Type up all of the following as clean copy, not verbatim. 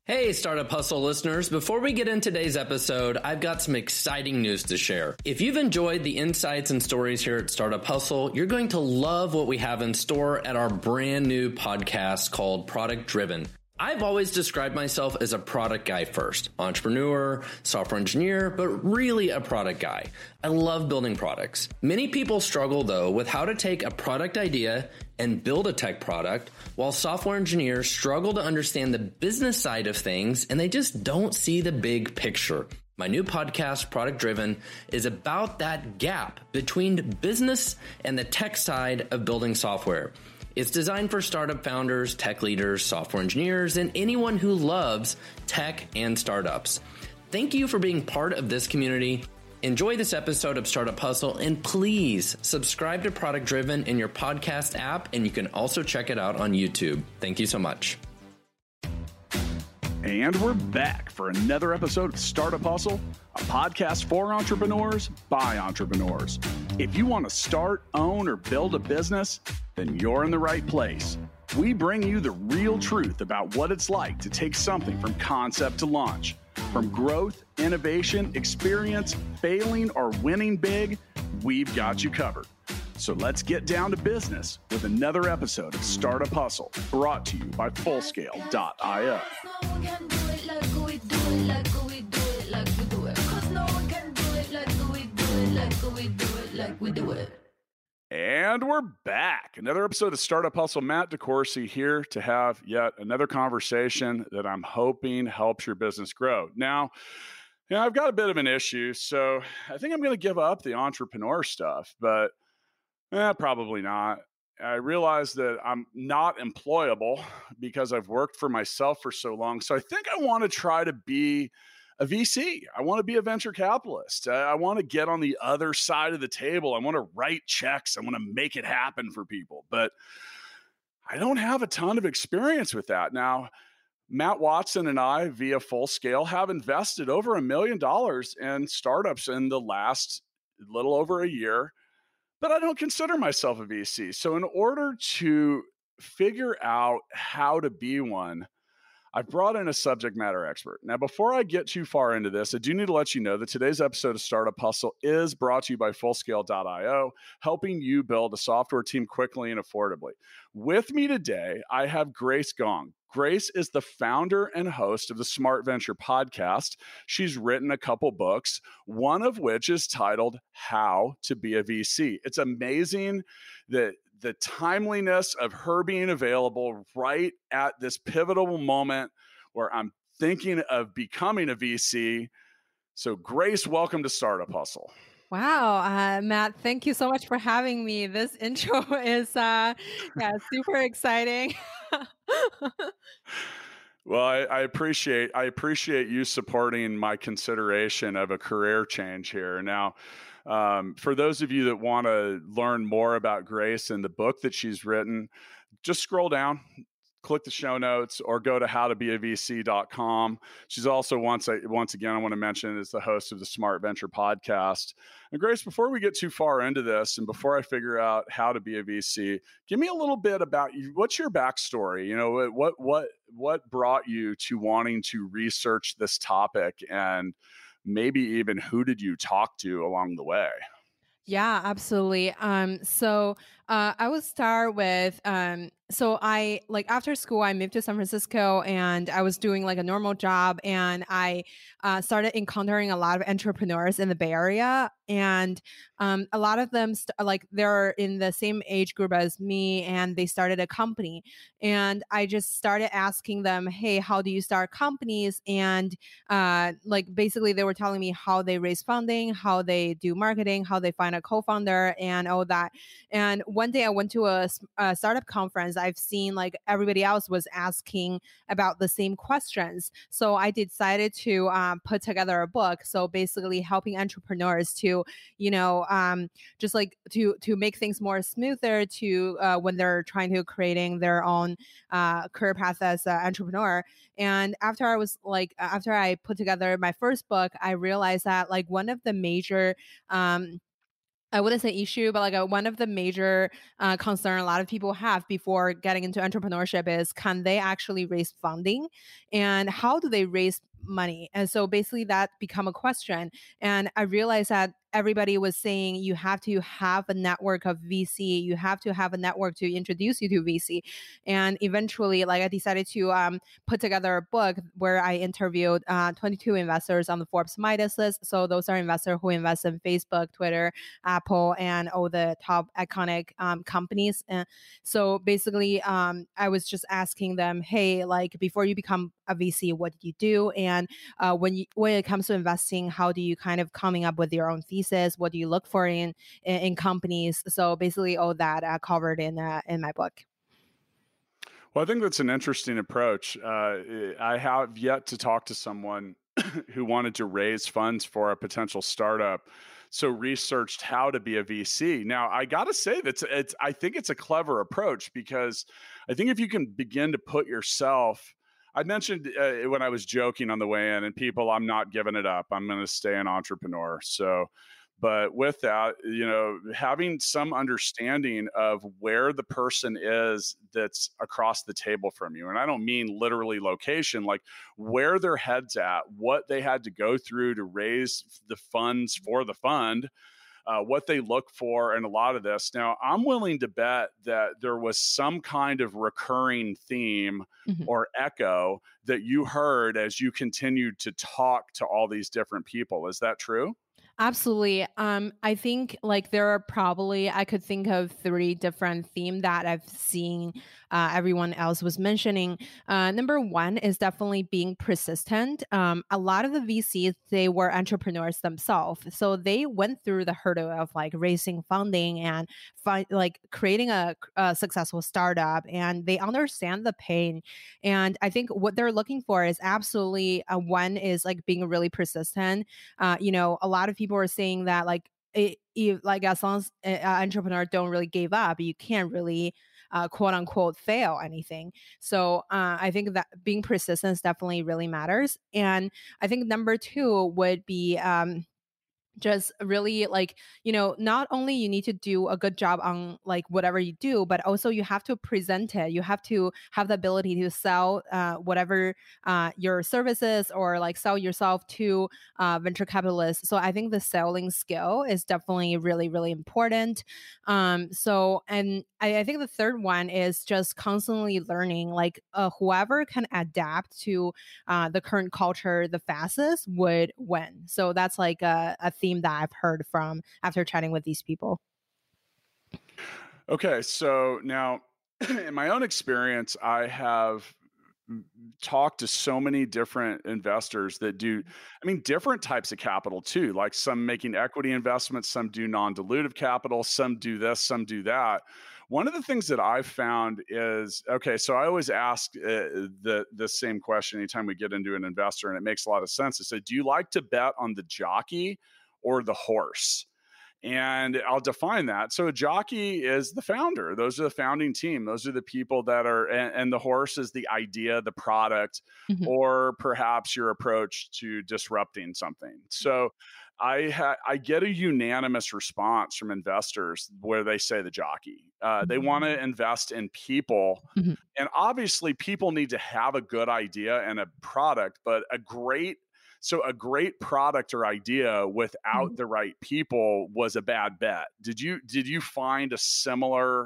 Hey, Startup Hustle listeners. Before we get into today's episode, I've got some exciting news to share. If you've enjoyed the insights and stories here at Startup Hustle, you're going to love what we have in store at our brand new podcast called Product Driven. I've always described myself as a product guy first, entrepreneur, software engineer, but really a product guy. I love building products. Many people struggle though with how to take a product idea and build a tech product, while software engineers struggle to understand the business side of things and they just don't see the big picture. My new podcast, Product Driven, is about that gap between business and the tech side of building software. It's designed for startup founders, tech leaders, software engineers, and anyone who loves tech and startups. Thank you for being part of this community. Enjoy this episode of Startup Hustle, and please subscribe to Product Driven in your podcast app, and you can also check it out on YouTube. Thank you so much. And we're back for another episode of Startup Hustle, a podcast for entrepreneurs by entrepreneurs. If you want to start, own, or build a business, then you're in the right place. We bring you the real truth about what it's like to take something from concept to launch. From growth, innovation, experience, failing, or winning big, we've got you covered. So let's get down to business with another episode of Startup Hustle, brought to you by Fullscale.io. And we're back. Another episode of Startup Hustle. Matt DeCoursey here to have yet another conversation that I'm hoping helps your business grow. Now, I've got a bit of an issue, so I think I'm going to give up the entrepreneur stuff, but probably not. I realize that I'm not employable because I've worked for myself for so long. So I think I want to try to be a VC. I want to be a venture capitalist. I want to get on the other side of the table. I want to write checks. I want to make it happen for people. But I don't have a ton of experience with that. Now, Matt Watson and I, via Full Scale, have invested over $1 million in startups in the last little over a year. But I don't consider myself a VC. So in order to figure out how to be one, I've brought in a subject matter expert. Now, before I get too far into this, I do need to let you know that today's episode of Startup Hustle is brought to you by Fullscale.io, helping you build a software team quickly and affordably. With me today, I have Grace Gong. Grace is the founder and host of the Smart Venture podcast. She's written a couple books, one of which is titled How to Be a VC. It's amazing that the timeliness of her being available right at this pivotal moment where I'm thinking of becoming a VC. So Grace, welcome to Startup Hustle. Wow, Matt, thank you so much for having me. This intro is super exciting. Well, I appreciate you supporting my consideration of a career change here. Now, for those of you that want to learn more about Grace and the book that she's written, just scroll down, click the show notes, or go to howtobeavc.com. She's also, once again, I want to mention, is the host of the Smart Venture podcast. And Grace, before we get too far into this, and before I figure out how to be a VC, give me a little bit about you. What's your backstory? You know, what brought you to wanting to research this topic, and maybe even who did you talk to along the way? Yeah, absolutely. So I would start with, so I, like, after school, I moved to San Francisco and I was doing like a normal job, and I started encountering a lot of entrepreneurs in the Bay Area. And a lot of them, they're in the same age group as me, and they started a company. And I just started asking them, hey, how do you start companies? And basically they were telling me how they raise funding, how they do marketing, how they find a co-founder, and all that. And one day I went to a startup conference. I've seen like everybody else was asking about the same questions. So I decided to put together a book. So basically helping entrepreneurs to, just like to make things more smoother to when they're trying to creating their own career path as an entrepreneur. And after I put together my first book, I realized that like one of the major I wouldn't say issue, but like one of the major concern a lot of people have before getting into entrepreneurship is, can they actually raise funding, and how do they raise money? And so basically that become a question. And I realized that everybody was saying you have to have a network of VC, you have to have a network to introduce you to VC. And eventually, like I decided to put together a book where I interviewed 22 investors on the Forbes Midas list. So those are investors who invest in Facebook, Twitter, Apple, and all the top iconic companies. And so basically, I was just asking them, hey, like before you become a VC, what did you do? And when it comes to investing, how do you kind of coming up with your own thesis? What do you look for in companies? So basically, all that covered in my book. Well, I think that's an interesting approach. I have yet to talk to someone who wanted to raise funds for a potential startup, so researched how to be a VC. Now, I got to say I think it's a clever approach, because I think if you can begin to put yourself, I mentioned when I was joking on the way in, and people, I'm not giving it up. I'm going to stay an entrepreneur. So, but with that, having some understanding of where the person is that's across the table from you. And I don't mean literally location, like where their head's at, what they had to go through to raise the funds for the fund, what they look for, and a lot of this. Now, I'm willing to bet that there was some kind of recurring theme or echo that you heard as you continued to talk to all these different people. Is that true? Absolutely. I think like there are probably, I could think of 3 different themes that I've seen everyone else was mentioning. Number 1 is definitely being persistent. A lot of the VCs, they were entrepreneurs themselves. So they went through the hurdle of like raising funding and like creating a successful startup, and they understand the pain. And I think what they're looking for is absolutely one is like being really persistent. A lot of people are saying that like like as long as an entrepreneur don't really give up, you can't really quote unquote fail anything. So I think that being persistent definitely really matters. And I think number 2 would be just really like, not only you need to do a good job on like whatever you do, but also you have to present it. You have to have the ability to sell whatever your services, or like sell yourself to venture capitalists. So I think the selling skill is definitely really, really important. And I think the third one is just constantly learning. Like whoever can adapt to the current culture the fastest would win. So that's like a theme that I've heard from after chatting with these people. Okay, so now in my own experience, I have talked to so many different investors that do, different types of capital too. Like some making equity investments, some do non-dilutive capital, some do this, some do that. One of the things that I've found is, okay, so I always ask the same question anytime we get into an investor, and it makes a lot of sense. I say, do you like to bet on the jockey or the horse? And I'll define that. So a jockey is the founder. Those are the founding team. Those are the people that are, and the horse is the idea, the product, or perhaps your approach to disrupting something. So I get a unanimous response from investors where they say the jockey. They want to invest in people. And obviously people need to have a good idea and a product, but a great product or idea without the right people was a bad bet. Did you find a similar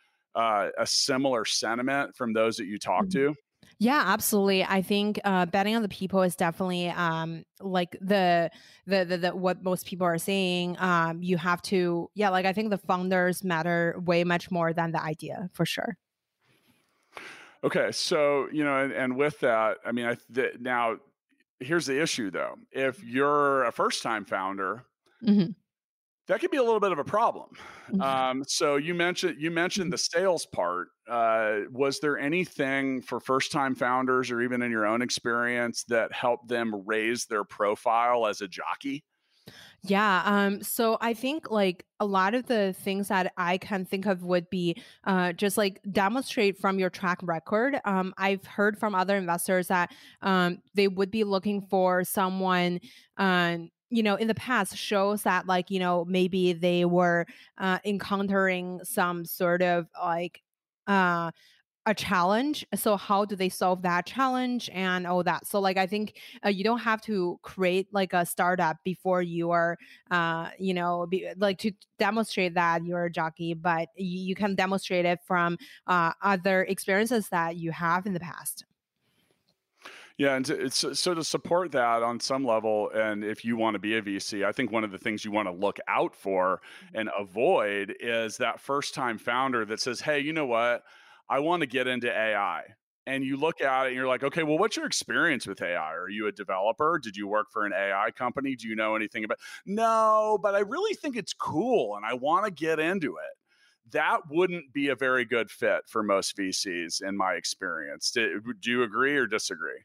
sentiment from those that you talked to? Yeah, absolutely. I think betting on the people is definitely like the what most people are saying. You have to, like I think the founders matter way much more than the idea, for sure. Okay, so and with that, now here's the issue though. If you're a first-time founder, that could be a little bit of a problem. So you mentioned the sales part. Was there anything for first-time founders, or even in your own experience, that helped them raise their profile as a jockey? Yeah. So I think like a lot of the things that I can think of would be just like demonstrate from your track record. I've heard from other investors that they would be looking for someone in the past shows that like, maybe they were encountering some sort of like uh a challenge. So how do they solve that challenge and all that? So like I think you don't have to create like a startup before you are like to demonstrate that you're a jockey, but you can demonstrate it from other experiences that you have in the past. Yeah, and so to support that on some level, and if you want to be a VC, I think one of the things you want to look out for and avoid is that first time founder that says, "Hey, you know what? I want to get into AI." And you look at it and you're like, "Okay, well, what's your experience with AI? Are you a developer? Did you work for an AI company? Do you know anything about?" No, but I really think it's cool and I want to get into it. That wouldn't be a very good fit for most VCs in my experience. Do you agree or disagree?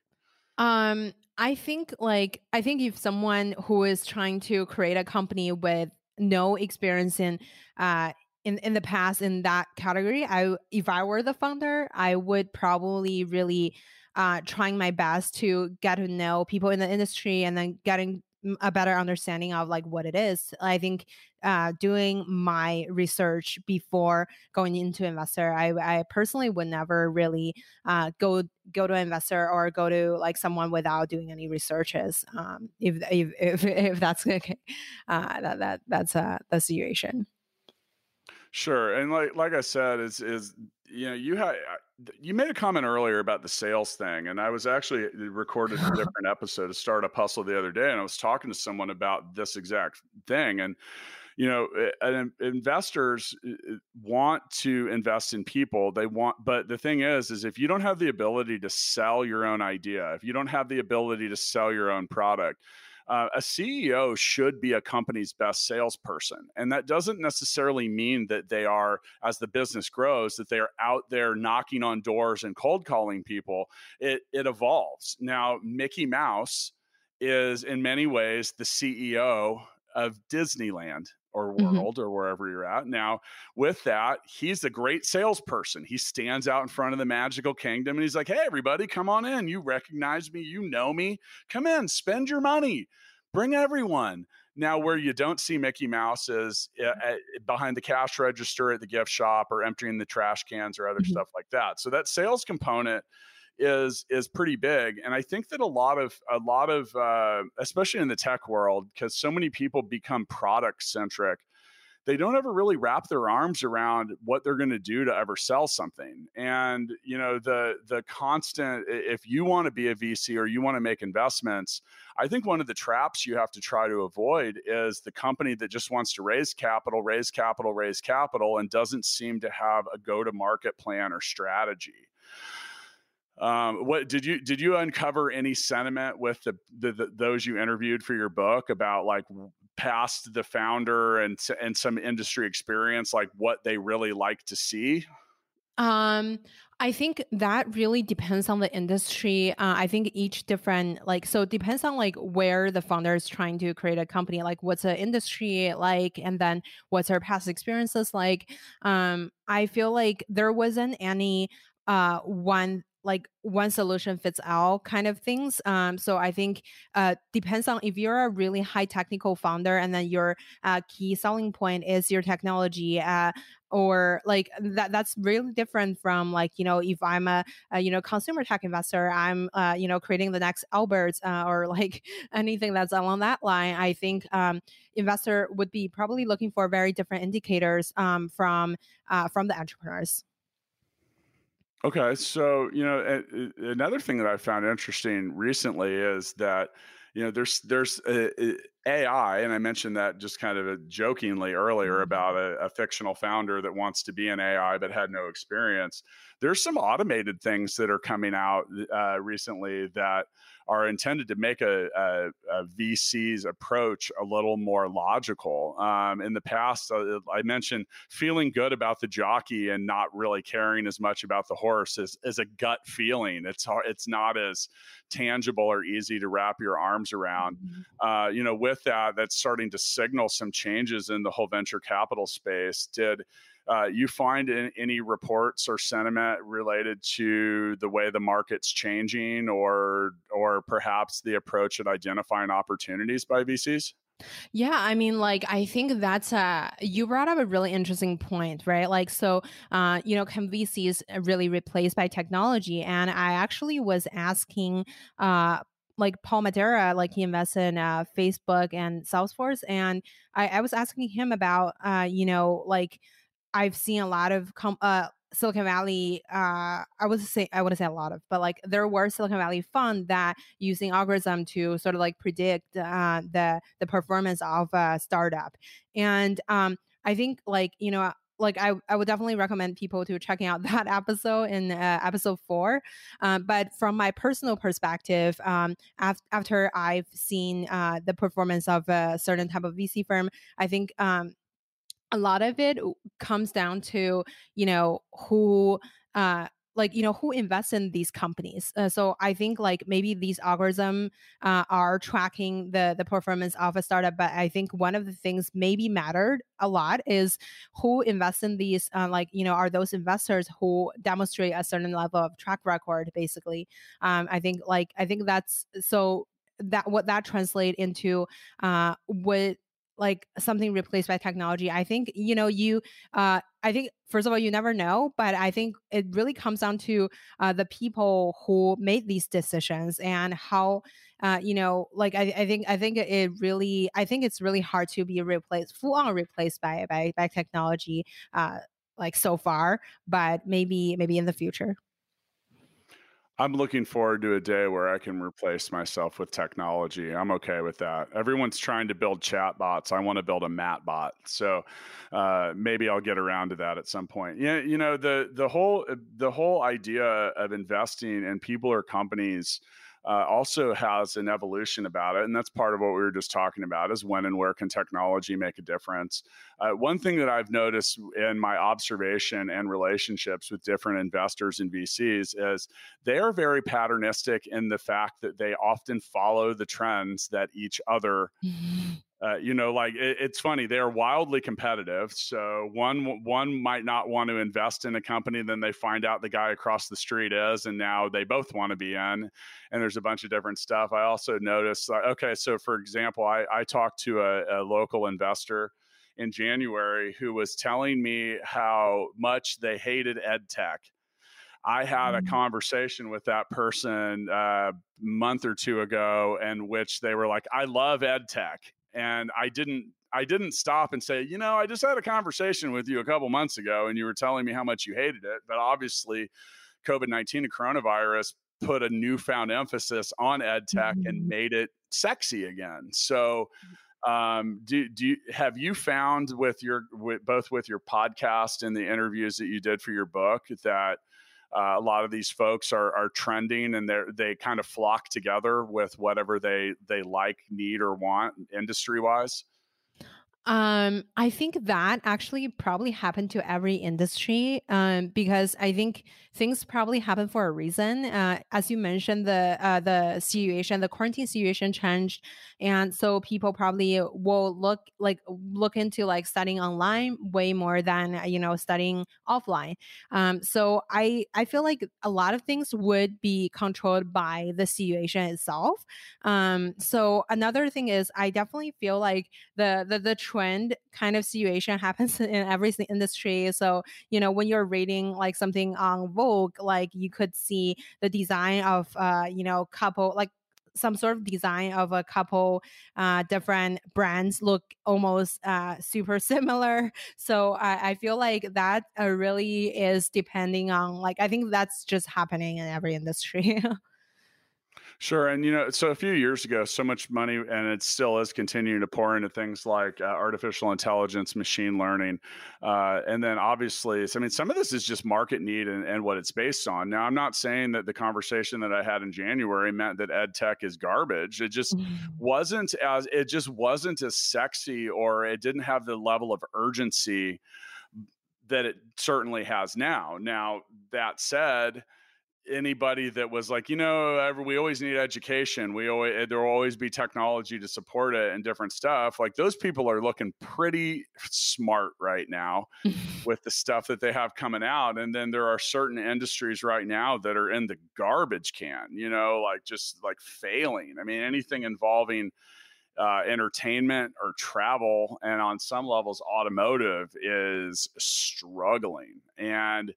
I think if someone who is trying to create a company with no experience in the past in that category, if I were the founder, I would probably really trying my best to get to know people in the industry and then getting a better understanding of like what it is. I think doing my research before going into investor, I personally would never really go to an investor or go to like someone without doing any researches. If that's okay, that's the situation. Sure, and like I said, is you made a comment earlier about the sales thing, and I was actually recorded a different episode of Startup Hustle the other day, and I was talking to someone about this exact thing, and investors want to invest in people. But the thing is if you don't have the ability to sell your own idea, if you don't have the ability to sell your own product, a CEO should be a company's best salesperson. And that doesn't necessarily mean that they are, as the business grows, that they are out there knocking on doors and cold calling people. It evolves. Now, Mickey Mouse is in many ways the CEO of Disneyland or Hmm. World or wherever you're at. Now, with that, he's a great salesperson. He stands out in front of the magical kingdom and he's like, "Hey, everybody, come on in. You recognize me. You know me. Come in, spend your money, bring everyone." Now, where you don't see Mickey Mouse is behind the cash register at the gift shop or emptying the trash cans or other Hmm. stuff like that. So that sales component is pretty big, and I think that a lot of especially in the tech world, because so many people become product centric, they don't ever really wrap their arms around what they're going to do to ever sell something. And the constant, if you want to be a VC or you want to make investments, I think one of the traps you have to try to avoid is the company that just wants to raise capital, and doesn't seem to have a go-to-market plan or strategy. What did you uncover any sentiment with those you interviewed for your book about like past the founder and some industry experience, like what they really like to see? Um, I think that really depends on the industry. I think each different so it depends on like where the founder is trying to create a company, like what's the industry like, and then what's their past experiences like. I feel like there wasn't any one solution fits all kind of things. So I think depends on if you're a really high technical founder and then your key selling point is your technology. Or like that's really different from like if I'm a consumer tech investor, I'm creating the next Albert or like anything that's along that line. I think investor would be probably looking for very different indicators from the entrepreneurs. Okay, so another thing that I found interesting recently is that there's AI, and I mentioned that just kind of jokingly earlier about a fictional founder that wants to be an AI but had no experience. There's some automated things that are coming out recently that are intended to make a VC's approach a little more logical. In the past, I mentioned feeling good about the jockey and not really caring as much about the horse as a gut feeling. It's not as tangible or easy to wrap your arms around. With that, that's starting to signal some changes in the whole venture capital space. you find any reports or sentiment related to the way the market's changing, or perhaps the approach at identifying opportunities by VCs? Yeah, I mean, like, I think that's you brought up a really interesting point, right? Like, so, can VCs really replaced by technology? And I actually was asking, like Paul Madeira, like he invests in Facebook and Salesforce, and I was asking him about, like I've seen a lot of Silicon Valley. I wouldn't say a lot of, but like there were Silicon Valley fund that using algorithm to sort of like predict the performance of a startup, and I think like like I would definitely recommend people to checking out that episode in episode 4. But from my personal perspective, after I've seen the performance of a certain type of VC firm, I think a lot of it comes down to who who invests in these companies. So I think like maybe these algorithms are tracking the performance of a startup, but I think one of the things maybe mattered a lot is who invests in these. Are those investors who demonstrate a certain level of track record? Basically, I think that's so that what that translate into what like something replaced by technology. I think I think first of all you never know, but I think it really comes down to the people who made these decisions and how I think it really I think it's really hard to be replaced full on replaced by technology like so far, but maybe in the future. I'm looking forward to a day where I can replace myself with technology. I'm okay with that. Everyone's trying to build chat bots. I want to build a Matt bot. So maybe I'll get around to that at some point. Yeah, the whole idea of investing in people or companies also has an evolution about it, and that's part of what we were just talking about: is when and where can technology make a difference. One thing that I've noticed in my observation and relationships with different investors and VCs is they are very patternistic in the fact that they often follow the trends that each other it's funny, they're wildly competitive. So one might not want to invest in a company, then they find out the guy across the street is, and now they both want to be in. And there's a bunch of different stuff. I also noticed, okay, so for example, I talked to a local investor in January who was telling me how much they hated ed tech. I had a conversation with that person a month or two ago in which they were like, I love ed tech. And I didn't stop and say, I just had a conversation with you a couple months ago and you were telling me how much you hated it. But obviously COVID-19 and coronavirus put a newfound emphasis on ed tech and made it sexy again. So have you found both with your podcast and the interviews that you did for your book that a lot of these folks are trending and they kind of flock together with whatever they like, need, or want industry wise? I think that actually probably happened to every industry, because I think things probably happen for a reason. As you mentioned, the situation, the quarantine situation changed, and so people probably will look into like studying online way more than studying offline. So I feel like a lot of things would be controlled by the situation itself. So another thing is I definitely feel like the trend kind of situation happens in every industry. So, when you're reading like something on Vogue, like you could see the design of, couple, like some sort of design of a couple different brands look almost super similar. So I feel like that really is depending on, like, I think that's just happening in every industry. Sure. And, so a few years ago, so much money, and it still is continuing to pour into things like artificial intelligence, machine learning. And then obviously, some of this is just market need and what it's based on. Now, I'm not saying that the conversation that I had in January meant that ed tech is garbage. It just wasn't as sexy, or it didn't have the level of urgency that it certainly has now. Now, that said, anybody that was like, we always need education. There will always be technology to support it and different stuff. Like those people are looking pretty smart right now with the stuff that they have coming out. And then there are certain industries right now that are in the garbage can, like just like failing. I mean, anything involving entertainment or travel, and on some levels automotive, is struggling. And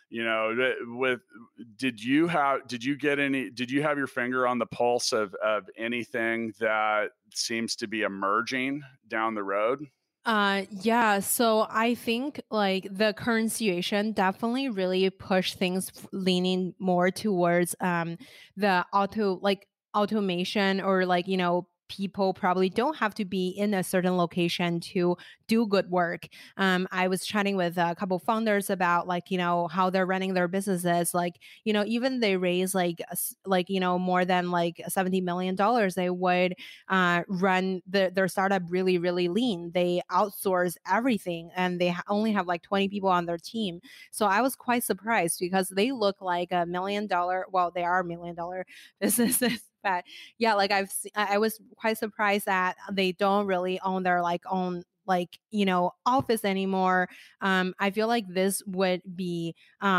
did you have your finger on the pulse of anything that seems to be emerging down the road? Yeah, so I think like the current situation definitely really pushed things leaning more towards the automation, or like, people probably don't have to be in a certain location to do good work. I was chatting with a couple founders about like, how they're running their businesses. Like, even they raise more than like $70 million, they would run their startup really, really lean. They outsource everything, and they only have like 20 people on their team. So I was quite surprised because they look like $1 million. Well, they are $1 million businesses. But yeah, like I was quite surprised that they don't really own their own office anymore. I feel like this would be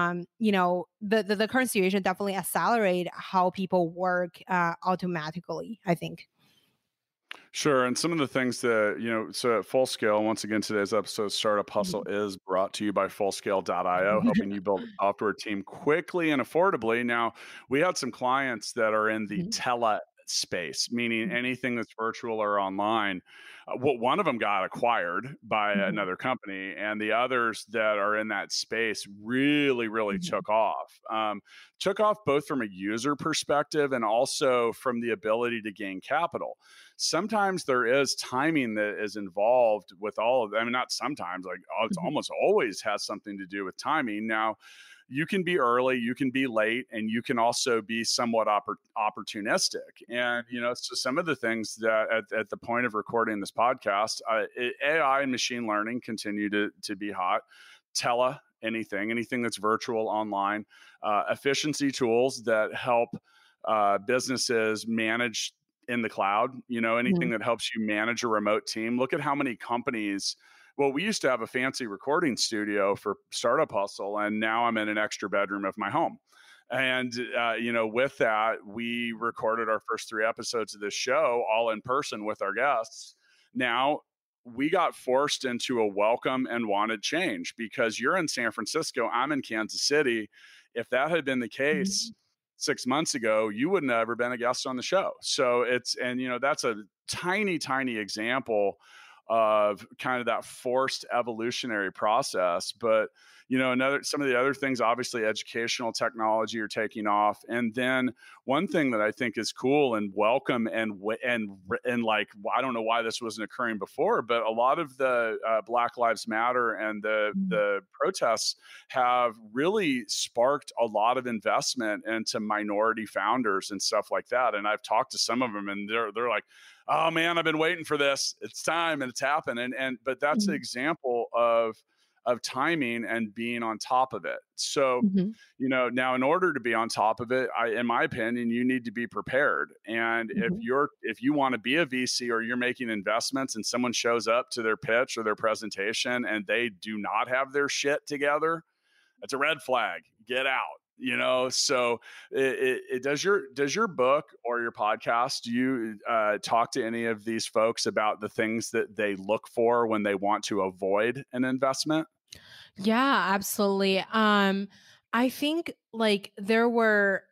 the current situation definitely accelerate how people work automatically, I think. Sure. And some of the things that, so at Full Scale, once again, today's episode of Startup Hustle is brought to you by Fullscale.io, helping you build a software team quickly and affordably. Now, we had some clients that are in the tele space, meaning anything that's virtual or online. One of them got acquired by another company, and the others that are in that space really, really took off. Took off both from a user perspective and also from the ability to gain capital. Sometimes there is timing that is involved with all of them. I mean, not sometimes, like it's almost always has something to do with timing. Now, you can be early, you can be late, and you can also be somewhat opportunistic. And, so some of the things that at the point of recording this podcast, AI and machine learning continue to be hot. Anything that's virtual, online, efficiency tools that help businesses manage in the cloud, anything that helps you manage a remote team. Look at how many companies. Well, we used to have a fancy recording studio for Startup Hustle, and now I'm in an extra bedroom of my home. And, with that, we recorded our first 3 episodes of this show all in person with our guests. Now, we got forced into a welcome and wanted change because you're in San Francisco, I'm in Kansas City. If that had been the case 6 months ago, you wouldn't have ever been a guest on the show. So that's a tiny, tiny example of kind of that forced evolutionary process. But, some of the other things, obviously educational technology are taking off. And then one thing that I think is cool and welcome and like, I don't know why this wasn't occurring before, but a lot of the Black Lives Matter and the protests have really sparked a lot of investment into minority founders and stuff like that. And I've talked to some of them, and they're like, oh man, I've been waiting for this. It's time, and it's happened. But that's an example of timing and being on top of it. So, now in order to be on top of it, in my opinion, you need to be prepared. And if you want to be a VC or you're making investments and someone shows up to their pitch or their presentation and they do not have their shit together, that's a red flag. Get out. So does your book or your podcast, do you talk to any of these folks about the things that they look for when they want to avoid an investment? Yeah, absolutely. I think like there were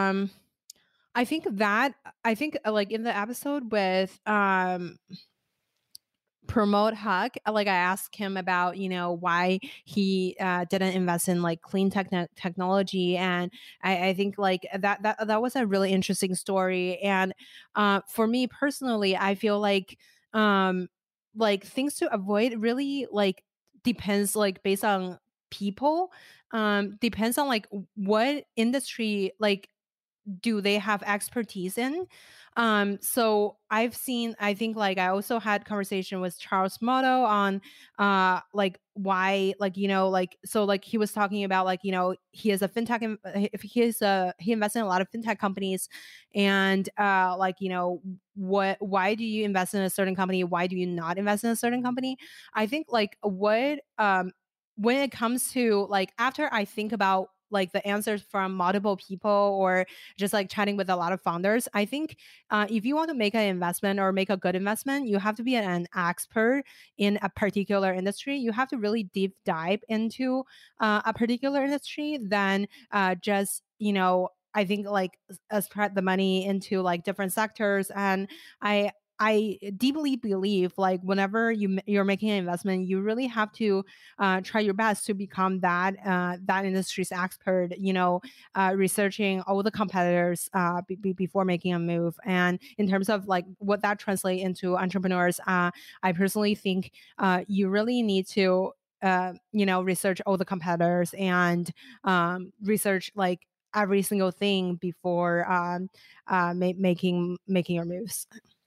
I think like in the episode with Promote Huck, like I asked him about why he didn't invest in like clean technology, and I think like that was a really interesting story. And for me personally, I feel like things to avoid really like depends, like based on people, depends on like what industry like do they have expertise in? So I've seen, I think like I also had conversation with Charles Motto on like why, like, like, so like he was talking about like, he is a fintech, if he invests in a lot of fintech companies, and like, why do you invest in a certain company? Why do you not invest in a certain company? I think like when it comes to like, after I think about like the answers from multiple people or just like chatting with a lot of founders, I think if you want to make an investment or make a good investment, you have to be an expert in a particular industry. You have to really deep dive into a particular industry than just, I think like spread the money into like different sectors. And I deeply believe like whenever you're making an investment, you really have to try your best to become that industry's expert. Researching all the competitors before making a move. And in terms of like what that translates into entrepreneurs, I personally think you really need to research all the competitors and research like every single thing before making your moves.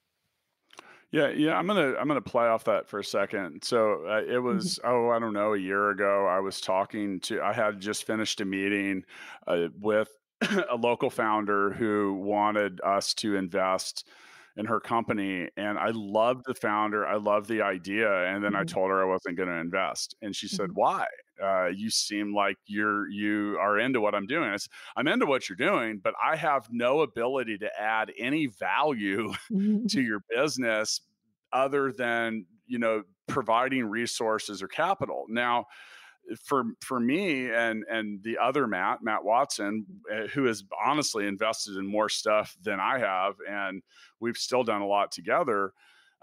Yeah. I'm gonna play off that for a second. So it Mhm. was, I don't know, a year ago. I had just finished a meeting with a local founder who wanted us to invest in her company, and I loved the founder. I loved the idea, and then I Mhm. told her I wasn't going to invest, and she said, Mhm. "Why? You seem like you are into what I'm doing." I'm into what you're doing, but I have no ability to add any value Mhm. to your business other than providing resources or capital. Now for me and the other Matt Watson, who has honestly invested in more stuff than I have, and we've still done a lot together.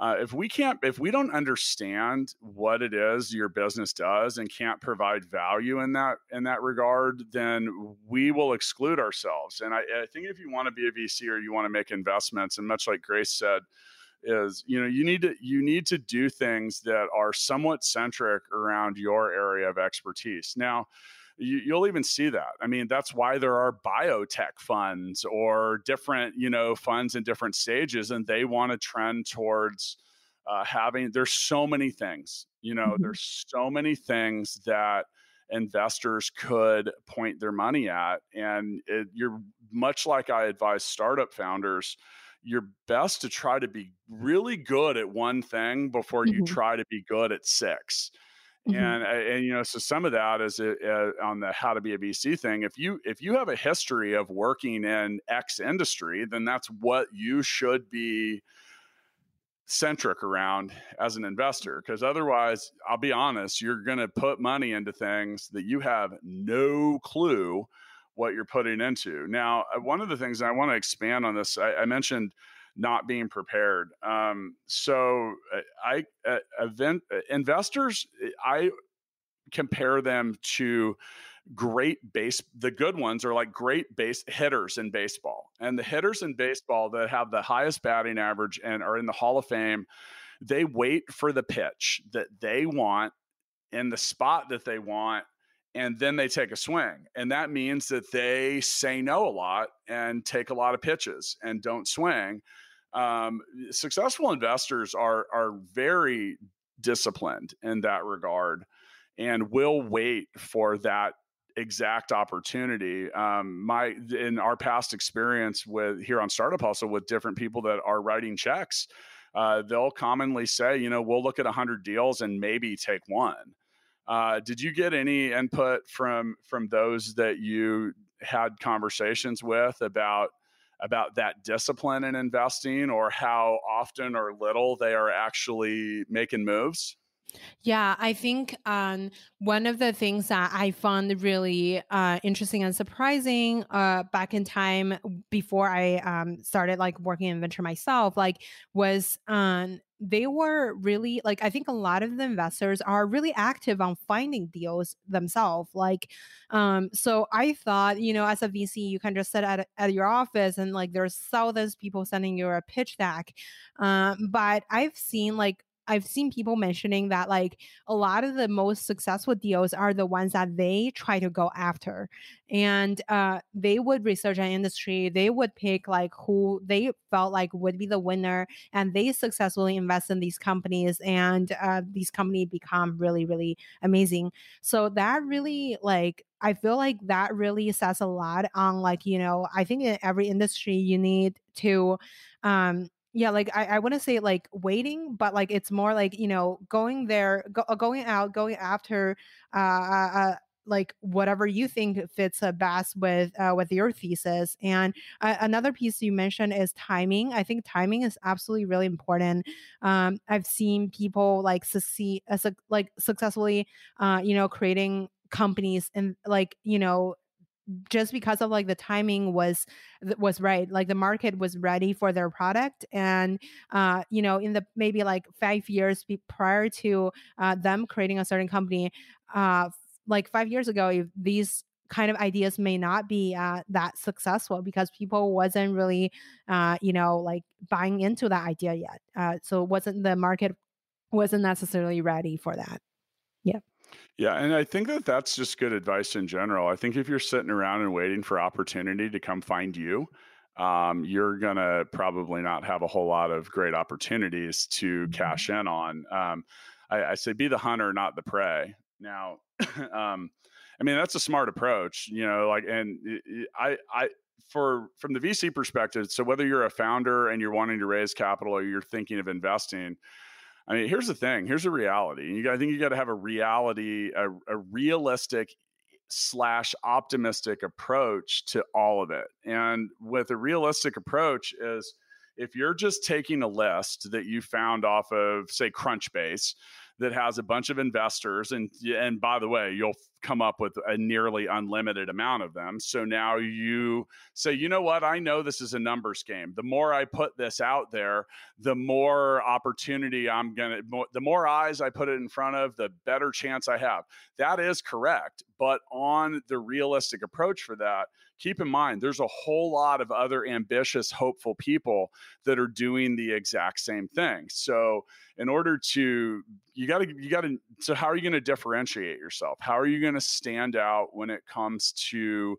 If we don't understand what it is your business does and can't provide value in that regard, then we will exclude ourselves. And I think if you want to be a VC or you want to make investments, and much like Grace said, is you need to do things that are somewhat centric around your area of expertise. Now you'll even see that. I mean, that's why there are biotech funds or different funds in different stages, and they want to trend towards having. There's so many things, Mhm. there's so many things that investors could point their money at. And you're much like I advise startup founders, you're best to try to be really good at one thing before you Mhm. try to be good at six. Mhm. And so some of that is on the how to be a VC thing. If you have a history of working in X industry, then that's what you should be centric around as an investor, because otherwise, I'll be honest, you're going to put money into things that you have no clue what you're putting into. Now, one of the things I want to expand on this, I mentioned not being prepared. So investors, I compare them to the good ones are like great base hitters in baseball. And the hitters in baseball that have the highest batting average and are in the Hall of Fame, they wait for the pitch that they want in the spot that they want, and then they take a swing. And that means that they say no a lot and take a lot of pitches and don't swing. Successful investors are very disciplined in that regard and will wait for that exact opportunity. In our past experience with here on Startup Hustle with different people that are writing checks, they'll commonly say, we'll look at 100 deals and maybe take one. Did you get any input from those that you had conversations with about that discipline in investing, or how often or little they are actually making moves? Yeah, I think one of the things that I found really interesting and surprising back in time before I started like working in venture myself, like was they were really like, I think a lot of the investors are really active on finding deals themselves. Like, so I thought, as a VC, you can just sit at your office and like there's thousands of people sending you a pitch deck. But I've seen like I've seen people mentioning that like a lot of the most successful deals are the ones that they try to go after, and they would research an industry, they would pick like who they felt like would be the winner, and they successfully invest in these companies, and these companies become really really amazing. So that really like I feel like that really says a lot on like, I think in every industry you need to yeah, like I wouldn't say like waiting, but like it's more like, going there, going out, going after like whatever you think fits best with your thesis. And another piece you mentioned is timing. I think timing is absolutely really important. I've seen people like succeed like successfully creating companies, and like, just because of like the timing was right, like the market was ready for their product. And in the maybe like 5 years prior to them creating a certain company, like 5 years ago, if these kind of ideas may not be that successful because people wasn't really like buying into that idea yet, so it wasn't the market wasn't necessarily ready for that. Yeah. Yeah, and I think that that's just good advice in general. I think if you're sitting around and waiting for opportunity to come find you, you're gonna probably not have a whole lot of great opportunities to cash in on. I say be the hunter, not the prey. Now, I mean that's a smart approach, like, and from the VC perspective. So whether you're a founder and you're wanting to raise capital or you're thinking of investing, I mean, here's the thing. Here's a reality. I think you got to have a realistic / optimistic approach to all of it. And with a realistic approach is if you're just taking a list that you found off of, say, Crunchbase, that has a bunch of investors, and by the way, you'll come up with a nearly unlimited amount of them. So now you say, you know what? I know this is a numbers game. The more I put this out there, the more opportunity the more eyes I put it in front of, the better chance I have. That is correct. But on the realistic approach for that, keep in mind, there's a whole lot of other ambitious, hopeful people that are doing the exact same thing. So in order to, so how are you going to differentiate yourself? How are you going to stand out when it comes to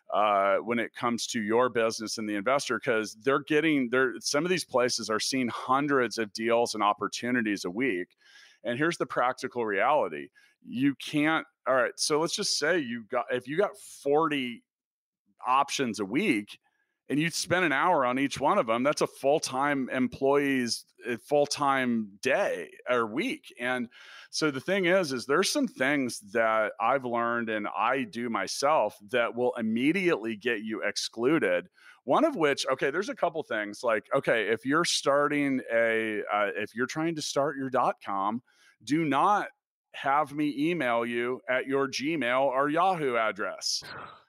your business and the investor? Because some of these places are seeing hundreds of deals and opportunities a week. And here's the practical reality. You can't, all right, so let's just say if you got 40 options a week and you spend an hour on each one of them, that's a full-time employee's full-time day or week. And so the thing is there's some things that I've learned and I do myself that will immediately get you excluded. One of which, okay, there's a couple things like, okay, if you're trying to start your .com, do not have me email you at your Gmail or Yahoo address.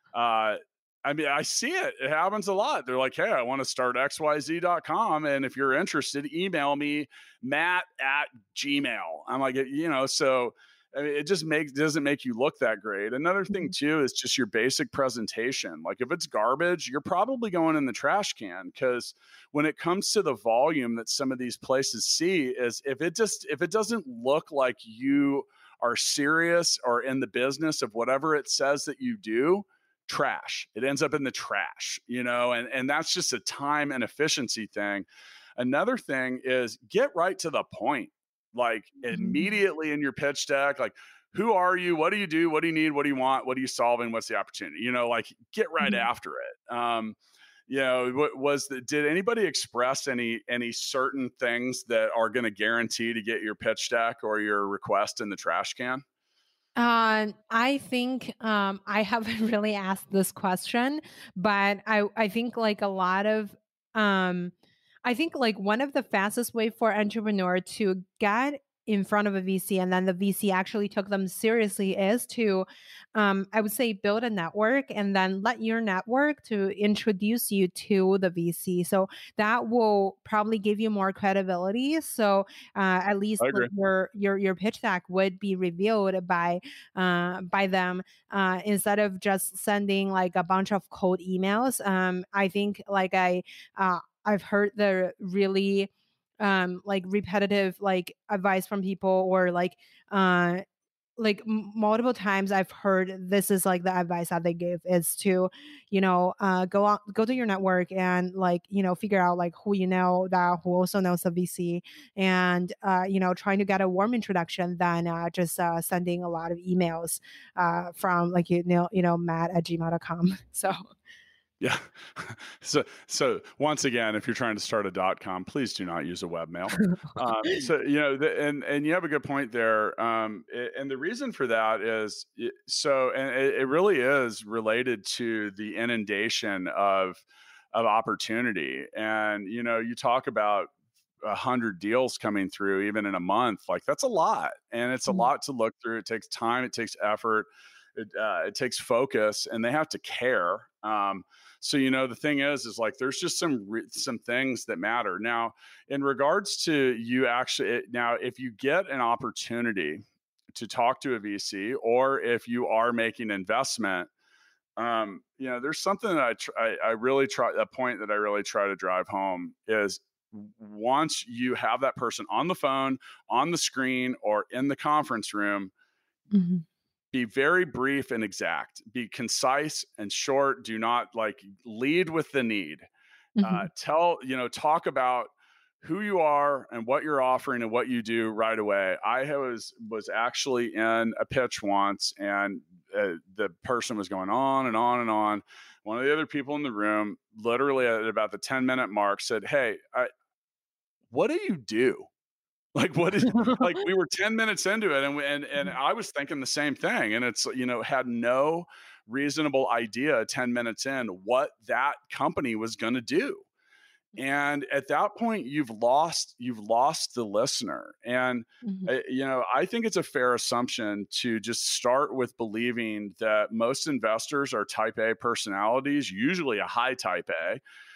I mean, I see it. It happens a lot. They're like, hey, I want to start xyz.com. And if you're interested, email me, Matt@Gmail. I'm like, so I mean, it just doesn't make you look that great. Another thing too is just your basic presentation. Like if it's garbage, you're probably going in the trash can, because when it comes to the volume that some of these places see is if it doesn't look like you are serious or in the business of whatever it says that you do, trash. It ends up in the trash, and that's just a time and efficiency thing. Another thing is get right to the point, like immediately in your pitch deck, like who are you? What do you do? What do you need? What do you want? What are you solving? What's the opportunity? Like get right after it. Did anybody express any certain things that are going to guarantee to get your pitch deck or your request in the trash can? I think I haven't really asked this question, but I think like a lot of I think like one of the fastest way for entrepreneur to get in front of a VC and then the VC actually took them seriously is to I would say build a network and then let your network to introduce you to the VC. So that will probably give you more credibility. So at least like your pitch deck would be revealed by them instead of just sending like a bunch of cold emails. I think like I've heard the really like repetitive like advice from people, or like multiple times I've heard this is like the advice that they give is to, go to your network and like, figure out like who that who also knows the VC, and, trying to get a warm introduction than just sending a lot of emails from like, matt@gmail.com. So Yeah. So once again, if you're trying to start a .com, please do not use a webmail. And you have a good point there. And the reason for that is it really is related to the inundation of opportunity. And you talk about 100 deals coming through even in a month. Like that's a lot, and it's a lot to look through. It takes time. It takes effort. It takes focus, and they have to care. So the thing is like there's just some things that matter. Now, in regards to you actually, now if you get an opportunity to talk to a VC, or if you are making investment, there's something that I really try. A point that I really try to drive home is once you have that person on the phone, on the screen, or in the conference room. Mm-hmm. Be very brief and exact. Be concise and short. Do not like lead with the need. Talk about who you are and what you're offering and what you do right away. I was actually in a pitch once, and the person was going on and on and on. One of the other people in the room, literally at about the 10-minute mark, said, "Hey, what do you do?" Like, what is like, we were 10 minutes into it, and I was thinking the same thing. And it's, had no reasonable idea 10 minutes in what that company was going to do. And at that point, you've lost the listener. And, I think it's a fair assumption to just start with believing that most investors are type A personalities, usually a high type A.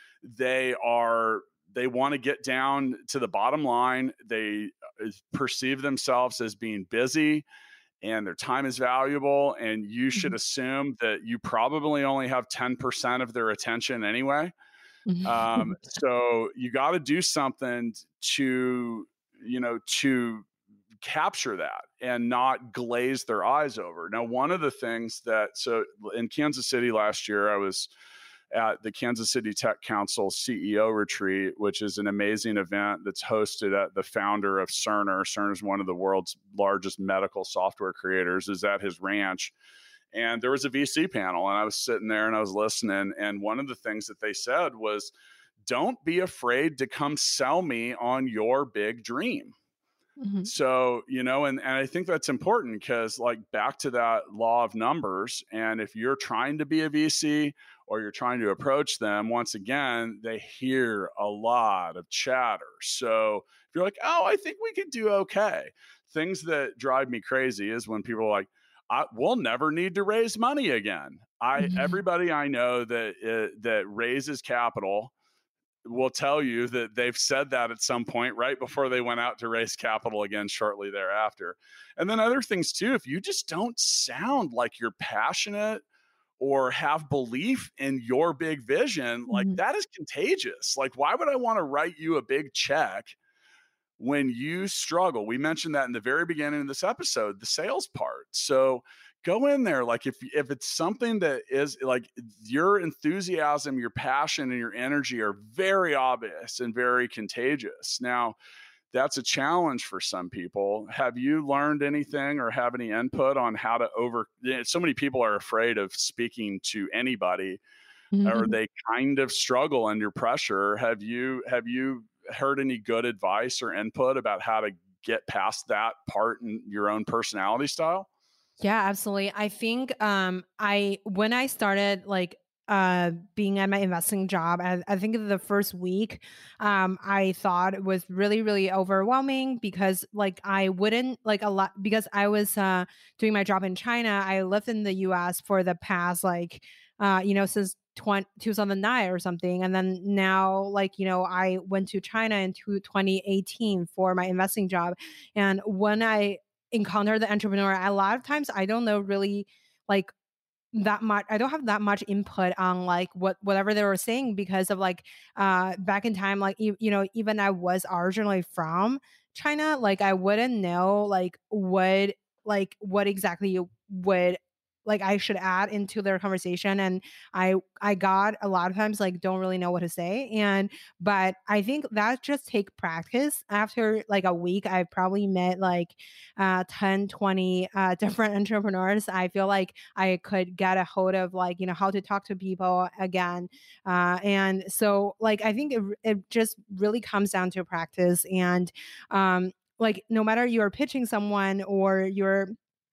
They want to get down to the bottom line. They perceive themselves as being busy, and their time is valuable. And you should assume that you probably only have 10% of their attention anyway. So you got to do something to capture that and not glaze their eyes over. Now, one of the things so in Kansas City last year, I was at the Kansas City Tech Council CEO retreat, which is an amazing event that's hosted at the founder of Cerner. Cerner is one of the world's largest medical software creators, is at his ranch. And there was a VC panel, and I was sitting there and I was listening. And one of the things that they said was, don't be afraid to come sell me on your big dream. So, and I think that's important because, like, back to that law of numbers. And if you're trying to be a VC or you're trying to approach them, once again, they hear a lot of chatter. So if you're like, oh, I think we could do okay. Things that drive me crazy is when people are like, we'll never need to raise money again. Everybody I know that raises capital will tell you that they've said that at some point right before they went out to raise capital again shortly thereafter. And then other things too, if you just don't sound like you're passionate or have belief in your big vision, like that is contagious. Like, why would I want to write you a big check when you struggle? We mentioned that in the very beginning of this episode, the sales part. So go in there. Like if it's something that is like your enthusiasm, your passion, and your energy are very obvious and very contagious. Now, that's a challenge for some people. Have you learned anything or have any input on how to so many people are afraid of speaking to anybody, or they kind of struggle under pressure. Have you heard any good advice or input about how to get past that part in your own personality style? Yeah, absolutely. I think when I started like being at my investing job, I think the first week I thought it was really, really overwhelming because like I wouldn't like a lot because I was doing my job in China. I lived in the US for the past like since 2009 or something. And then now, like, I went to China in 2018 for my investing job. And when I encounter the entrepreneur, a lot of times I don't know really like that much, I don't have that much input on like whatever they were saying, because of like back in time, like even I was originally from China, like I wouldn't know what exactly would like I should add into their conversation. And I got a lot of times like don't really know what to say. And but I think that just take practice. After like a week, I've probably met like 10 20 different entrepreneurs. I feel like I could get a hold of like how to talk to people again. And so like I think it just really comes down to practice. And like no matter you're pitching someone or you're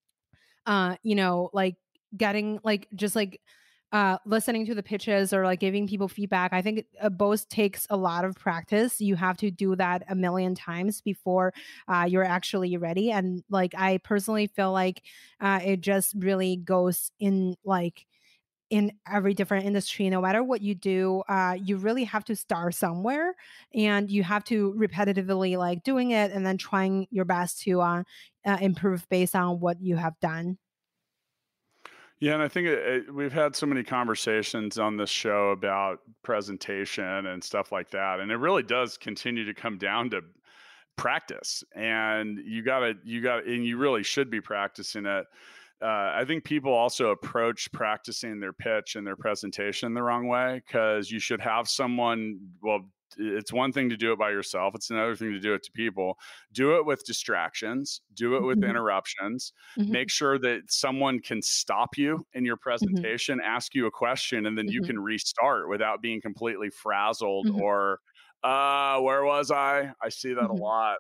like getting like just like listening to the pitches or like giving people feedback, I think both takes a lot of practice. You have to do that a million times before you're actually ready. And like I personally feel like it just really goes in like in every different industry. No matter what you do, you really have to start somewhere, and you have to repetitively like doing it and then trying your best to improve based on what you have done. Yeah, and I think we've had so many conversations on this show about presentation and stuff like that, and it really does continue to come down to practice. And and you really should be practicing it. I think people also approach practicing their pitch and their presentation the wrong way, because you should have someone. Well, it's one thing to do it by yourself. It's another thing to do it to people. Do it with distractions. Do it with Mhm, interruptions. Make mhm, sure that someone can stop you in your mhm, presentation, ask you a question, and then you mhm, can restart without being completely frazzled mhm, or, where was I? I see that a mhm, lot.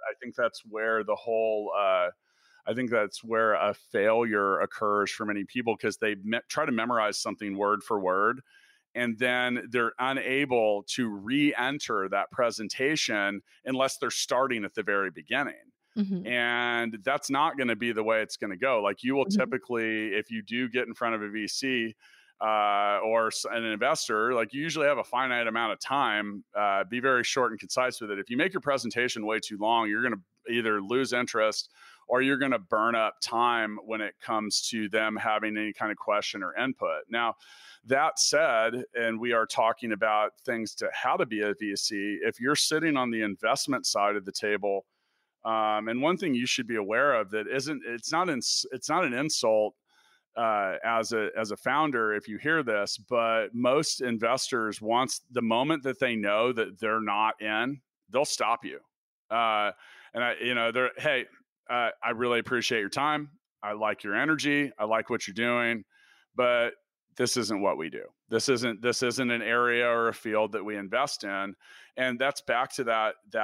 I think that's where a failure occurs for many people, because they try to memorize something word for word, and then they're unable to re-enter that presentation unless they're starting at the very beginning. mhm, And that's not going to be the way it's going to go. Like, you will mhm, typically, if you do get in front of a VC or an investor, like, you usually have a finite amount of time. Be very short and concise with it. If you make your presentation way too long, you're going to either lose interest or you're going to burn up time when it comes to them having any kind of question or input. Now, that said, and we are talking about things to how to be a VC, if you're sitting on the investment side of the table, and one thing you should be aware of that isn't, it's not an insult as a founder if you hear this, but most investors, once the moment that they know that they're not in, they'll stop you. And they're, hey, I really appreciate your time. I like your energy. I like what you're doing, but this isn't what we do. This isn't an area or a field that we invest in. And that's back to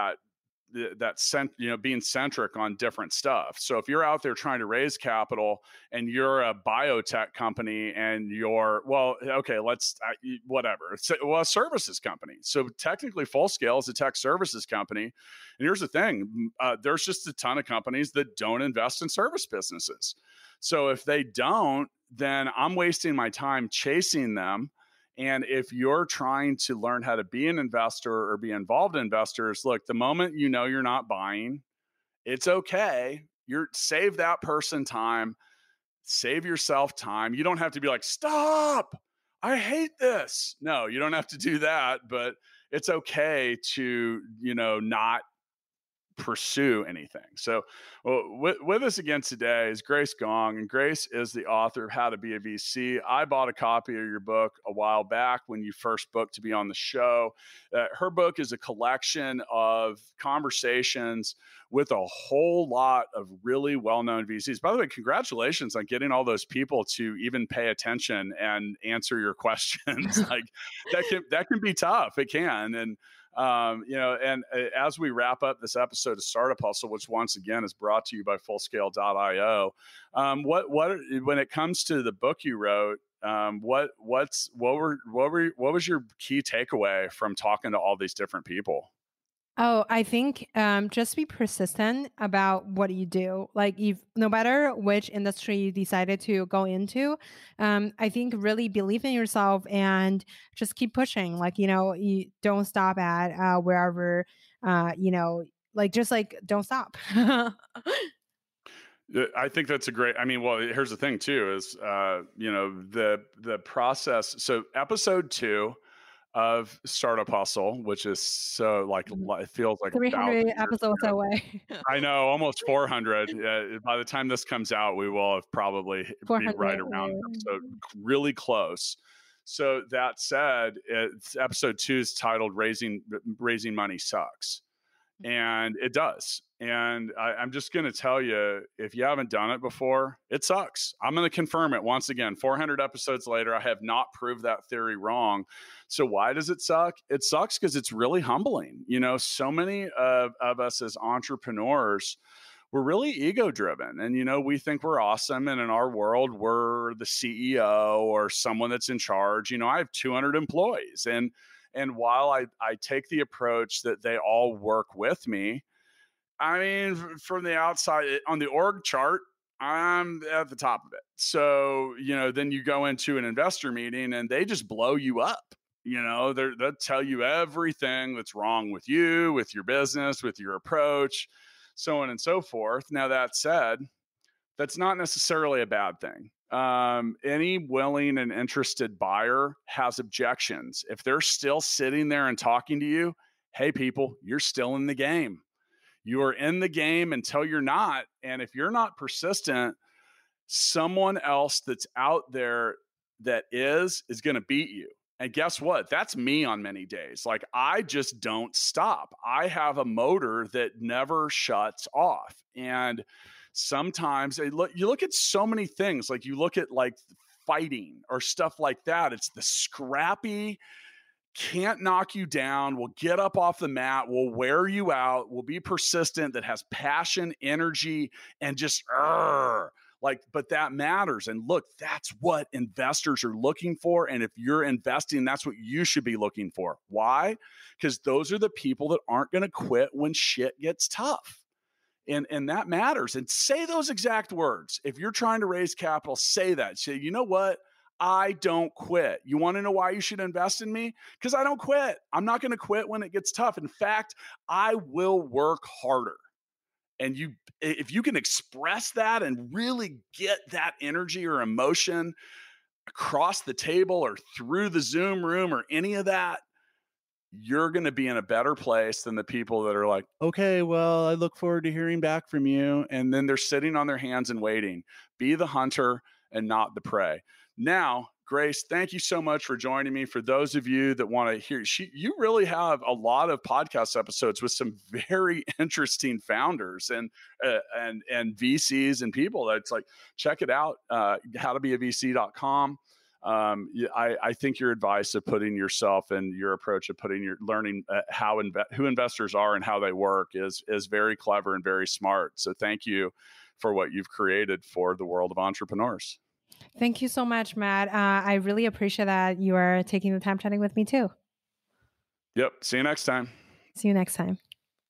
being centric on different stuff. So if you're out there trying to raise capital and you're a biotech company and whatever, a services company. So technically Full Scale is a tech services company. And here's the thing, there's just a ton of companies that don't invest in service businesses. So if they don't, then I'm wasting my time chasing them. And if you're trying to learn how to be an investor or be involved in investors, look, the moment you know you're not buying, it's okay. Save that person time, save yourself time. You don't have to be like, stop, I hate this. No, you don't have to do that, but it's okay to, not pursue anything. So, well, with us again today is Grace Gong, and Grace is the author of How to Be a VC. I bought a copy of your book a while back when you first booked to be on the show. Her book is a collection of conversations with a whole lot of really well-known VCs. By the way, congratulations on getting all those people to even pay attention and answer your questions. Like, that can be tough. It can. And as we wrap up this episode of Startup Hustle, which once again is brought to you by Fullscale.io, when it comes to the book you wrote, what was your key takeaway from talking to all these different people? Oh, I think just be persistent about what you do. Like, if no matter which industry you decided to go into, I think really believe in yourself and just keep pushing. Like, you don't stop at wherever, like just like don't stop. I think that's a great, I mean, well, here's the thing too, is, the process. So episode 2 of Startup Hustle, which is so it feels like 300 episodes away. I know, almost 400. By the time this comes out, we will have probably be right around episode, really close. So that said, episode 2 is titled Raising Money Sucks. And it does. And I'm just going to tell you, if you haven't done it before, it sucks. I'm going to confirm it once again. 400 episodes later, I have not proved that theory wrong. So why does it suck? It sucks because it's really humbling. So many of us as entrepreneurs, we're really ego driven, and we think we're awesome, and in our world we're the CEO or someone that's in charge. I have 200 employees, and while I take the approach that they all work with me, I mean, from the outside on the org chart, I'm at the top of it. So then you go into an investor meeting and they just blow you up. They'll tell you everything that's wrong with you, with your business, with your approach, so on and so forth. Now, that said, that's not necessarily a bad thing. Any willing and interested buyer has objections. If they're still sitting there and talking to you, hey, people, you're still in the game. You are in the game until you're not. And if you're not persistent, someone else that's out there that is going to beat you. And guess what? That's me on many days. Like, I just don't stop. I have a motor that never shuts off. And sometimes you look at so many things, like you look at like fighting or stuff like that. It's the scrappy, can't knock you down, will get up off the mat, will wear you out, will be persistent, that has passion, energy, and just but that matters. And look, that's what investors are looking for. And if you're investing, that's what you should be looking for. Why? Because those are the people that aren't going to quit when shit gets tough. And that matters. And say those exact words. If you're trying to raise capital, say that. Say, you know what? I don't quit. You want to know why you should invest in me? Because I don't quit. I'm not going to quit when it gets tough. In fact, I will work harder. And if you can express that and really get that energy or emotion across the table or through the Zoom room or any of that, you're going to be in a better place than the people that are like, okay, well, I look forward to hearing back from you. And then they're sitting on their hands and waiting. Be the hunter and not the prey. Now, Grace, thank you so much for joining me. For those of you that want to hear, you really have a lot of podcast episodes with some very interesting founders and VCs and people. That's like, check it out, howtobeavc.com. I think your advice of putting yourself and your approach of learning who investors are and how they work is very clever and very smart. So thank you for what you've created for the world of entrepreneurs. Thank you so much, Matt. I really appreciate that you are taking the time chatting with me too. Yep. See you next time. See you next time.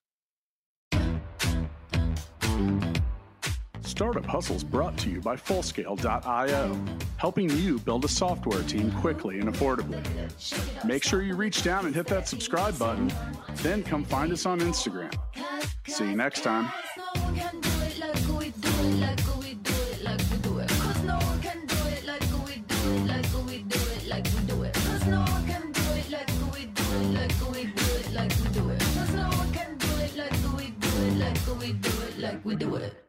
Startup Hustles brought to you by Fullscale.io, helping you build a software team quickly and affordably. Make sure you reach down and hit that subscribe button, then come find us on Instagram. See you next time. We do it.